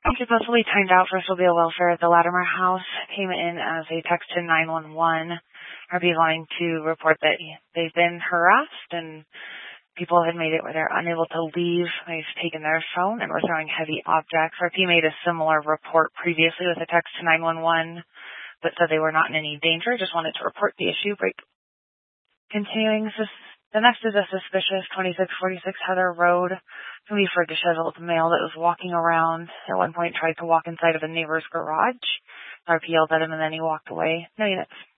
Supposedly timed out for Sylvia welfare at the Latimer house came in as a text to 911. RP wanting to report that they've been harassed and people had made it where they're unable to leave. They've taken their phone and were throwing heavy objects. RP made a similar report previously with a text to 911, but said they were not in any danger, just wanted to report the issue. Continuing, the next is a suspicious 2646 Heather Road. Can be for a disheveled male that was walking around. At one point tried to walk inside of a neighbor's garage. RP yelled at him and then he walked away. No units.